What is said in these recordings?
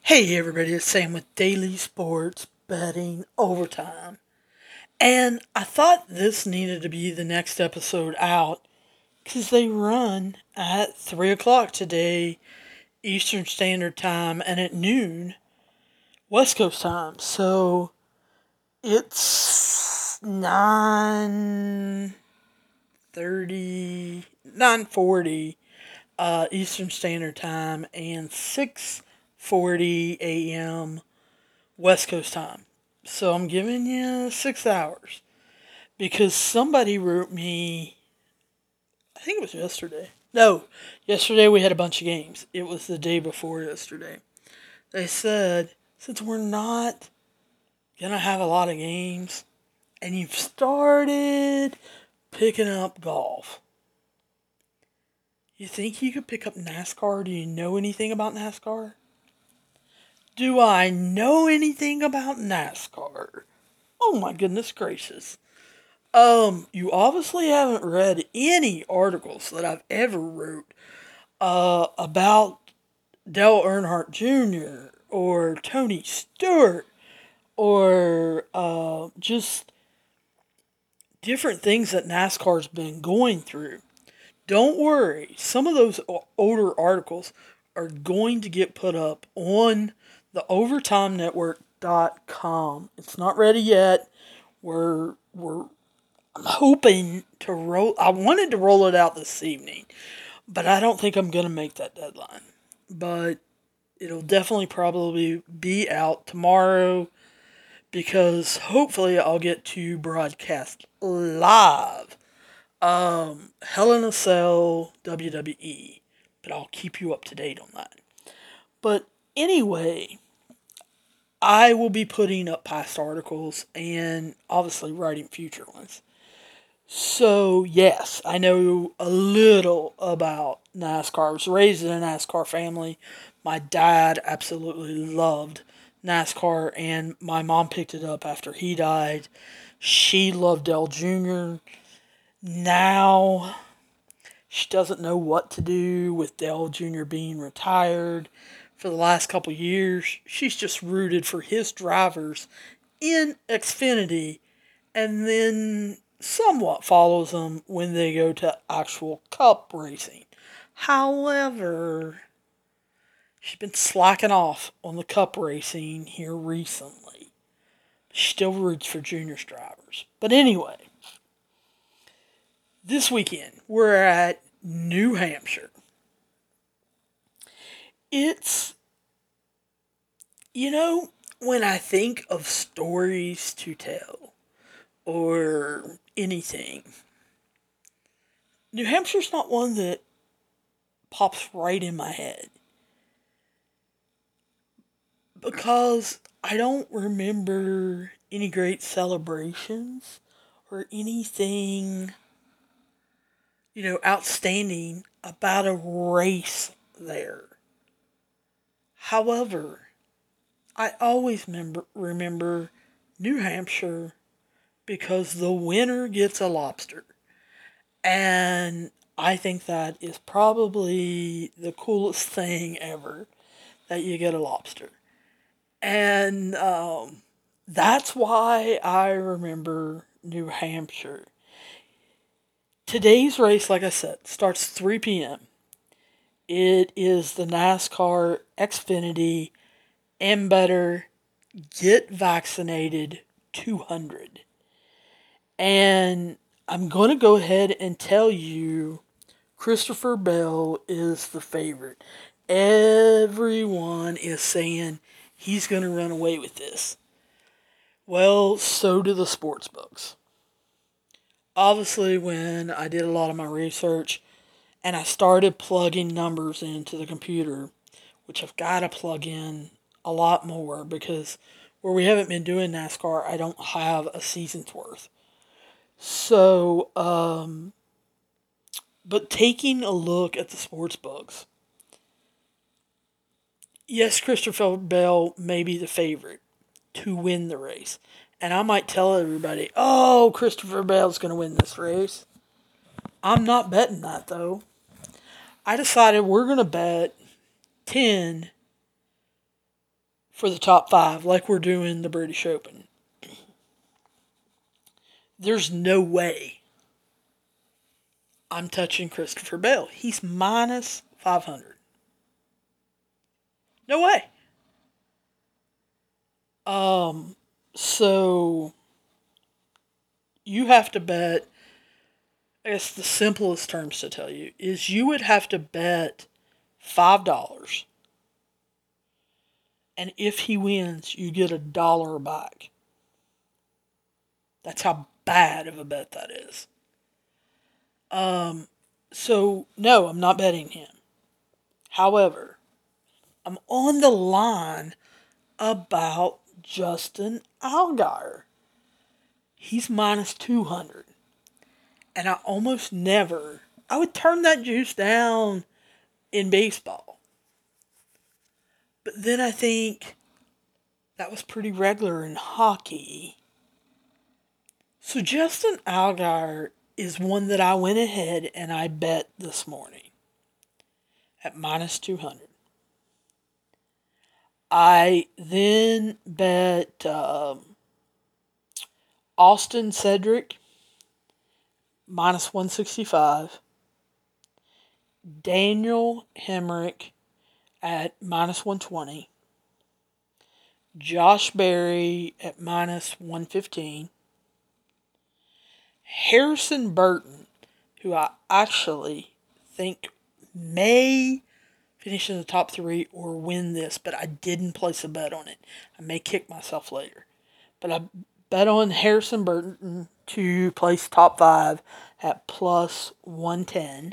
Hey everybody, it's Sam with Daily Sports Betting Overtime. And I thought this needed to be the next episode out because they run at 3 o'clock today, Eastern Standard Time, and at noon, West Coast time. So it's 9:30, 9:40 Eastern Standard Time, and 6:40 a.m. West Coast time. So I'm giving you 6 hours because somebody wrote me, I think it was yesterday. No, yesterday we had a bunch of games. It was the day before yesterday. They said, since we're not going to have a lot of games and you've started picking up golf, you think you could pick up NASCAR? Do you know anything about NASCAR? Do I know anything about NASCAR? Oh my goodness gracious. You obviously haven't read any articles that I've ever wrote about Dale Earnhardt Jr. or Tony Stewart or just different things that NASCAR's been going through. Don't worry, some of those older articles are going to get put up on the overtimenetwork.com. It's not ready yet. We're I'm hoping to roll. I wanted to roll it out this evening, but I don't think I'm going to make that deadline. But it'll definitely probably be out tomorrow because hopefully I'll get to broadcast live Hell in a Cell WWE. But I'll keep you up to date on that. But anyway, I will be putting up past articles and obviously writing future ones. So, yes, I know a little about NASCAR. I was raised in a NASCAR family. My dad absolutely loved NASCAR, and my mom picked it up after he died. She loved Dale Jr. Now, she doesn't know what to do with Dale Jr. being retired for the last couple years. She's just rooted for his drivers in Xfinity and then somewhat follows them when they go to actual cup racing. However, she's been slacking off on the cup racing here recently. She still roots for juniors drivers. But anyway, this weekend we're at New Hampshire. It's, you know, when I think of stories to tell or anything, New Hampshire's not one that pops right in my head because I don't remember any great celebrations or anything, outstanding about a race there. However, I always remember New Hampshire because the winner gets a lobster. And I think that is probably the coolest thing ever that you get a lobster. And that's why I remember New Hampshire. Today's race, like I said, starts 3 p.m. It is the NASCAR Xfinity and Better Get Vaccinated 200. And I'm going to go ahead and tell you Christopher Bell is the favorite. Everyone is saying he's going to run away with this. Well, so do the sports books. Obviously, when I did a lot of my research and I started plugging numbers into the computer, which I've got to plug in a lot more because where we haven't been doing NASCAR, I don't have a season's worth. So, but taking a look at the sports books, yes, Christopher Bell may be the favorite to win the race. And I might tell everybody, oh, Christopher Bell's going to win this race. I'm not betting that, though. I decided we're going to bet 10 for the top 5, like we're doing the British Open. There's no way I'm touching Christopher Bell. He's minus 500. No way. So you have to bet, I guess the simplest terms to tell you is you would have to bet $5. And if he wins, you get $1 back. That's how bad of a bet that is. So no, I'm not betting him. However, I'm on the line about Justin Allgaier. He's minus 200. And I would turn that juice down in baseball. But then I think that was pretty regular in hockey. So Justin Allgaier is one that I went ahead and I bet this morning at minus 200. I then bet Austin Cedric minus 165. Daniel Hemrick at minus 120. Josh Berry at minus 115. Harrison Burton, who I actually think may finish in the top 3 or win this, but I didn't place a bet on it. I may kick myself later. But I bet on Harrison Burton to place top 5 at plus 110.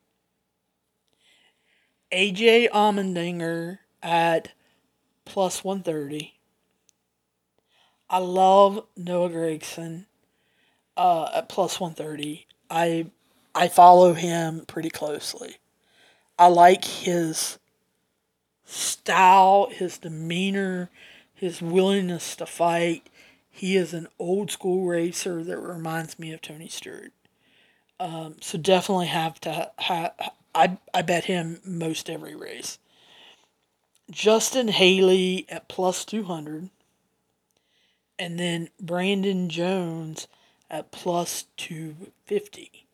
AJ Allmendinger at plus 130. I love Noah Gragson at plus 130. I follow him pretty closely. I like his style, his demeanor, his willingness to fight. He is an old school racer that reminds me of Tony Stewart. So definitely have to. I bet him most every race. Justin Haley at plus 200. And then Brandon Jones at plus 250.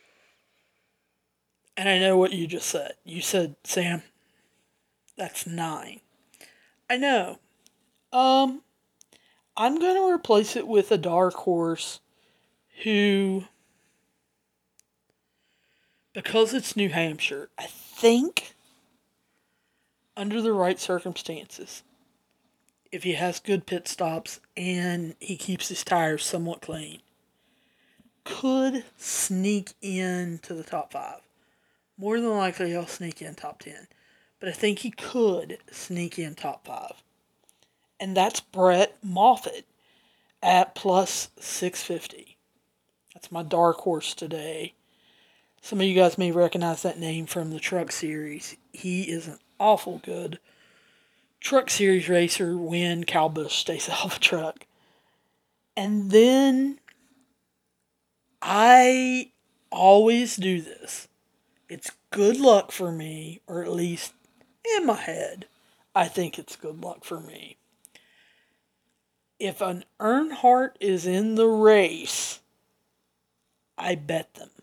And I know what you just said. You said, Sam, that's 9. I know. I'm going to replace it with a dark horse who, because it's New Hampshire, I think under the right circumstances, if he has good pit stops and he keeps his tires somewhat clean, could sneak into the top 5. More than likely, he'll sneak in top 10. But I think he could sneak in top 5. And that's Brett Moffitt at plus 650. That's my dark horse today. Some of you guys may recognize that name from the Truck Series. He is an awful good Truck Series racer when Kyle Busch stays out of a truck. And then I always do this. It's good luck for me, or at least in my head, I think it's good luck for me. If an Earnhardt is in the race, I bet them.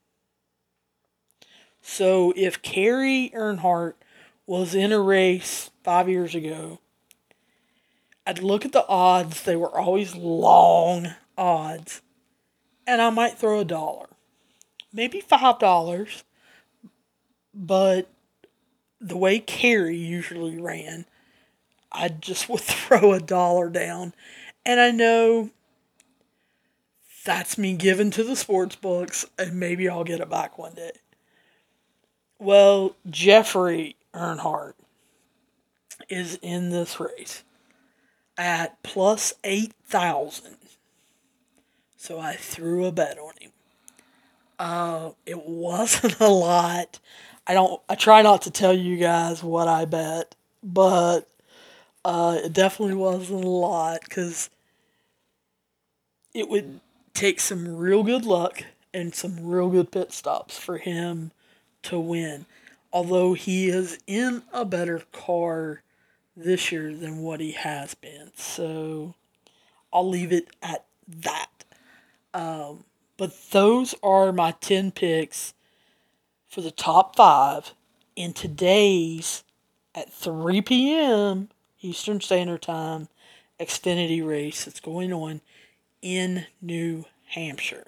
So if Kerry Earnhardt was in a race 5 years ago, I'd look at the odds. They were always long odds. And I might throw $1. Maybe $5. But the way Kerry usually ran, I just would throw $1 down. And I know that's me giving to the sports books, and maybe I'll get it back one day. Well, Jeffrey Earnhardt is in this race at plus 8,000. So I threw a bet on him. It wasn't a lot. I try not to tell you guys what I bet, but it definitely wasn't a lot because it would take some real good luck and some real good pit stops for him to win. Although he is in a better car this year than what he has been. So I'll leave it at that. But those are my 10 picks for the top 5 in today's at 3 p.m. Eastern Standard Time Xfinity race that's going on in New Hampshire.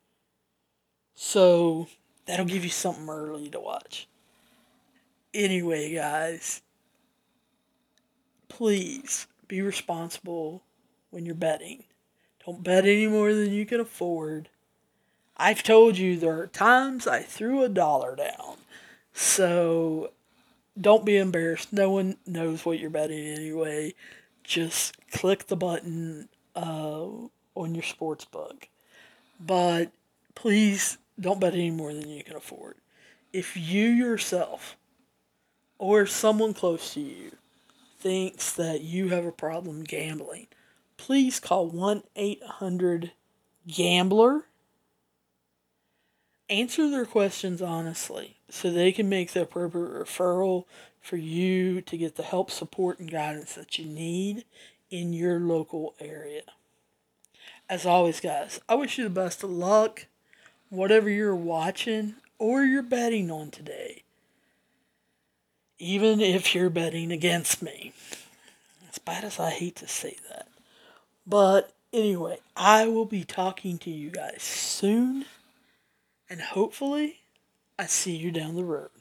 So that'll give you something early to watch. Anyway, guys, please be responsible when you're betting. Don't bet any more than you can afford. I've told you there are times I threw $1 down. So don't be embarrassed. No one knows what you're betting anyway. Just click the button on your sports book. But please don't bet any more than you can afford. If you yourself or someone close to you thinks that you have a problem gambling, please call 1-800-GAMBLER. Answer their questions honestly so they can make the appropriate referral for you to get the help, support, and guidance that you need in your local area. As always, guys, I wish you the best of luck, whatever you're watching or you're betting on today. Even if you're betting against me. As bad as I hate to say that. But anyway, I will be talking to you guys soon. And hopefully, I see you down the road.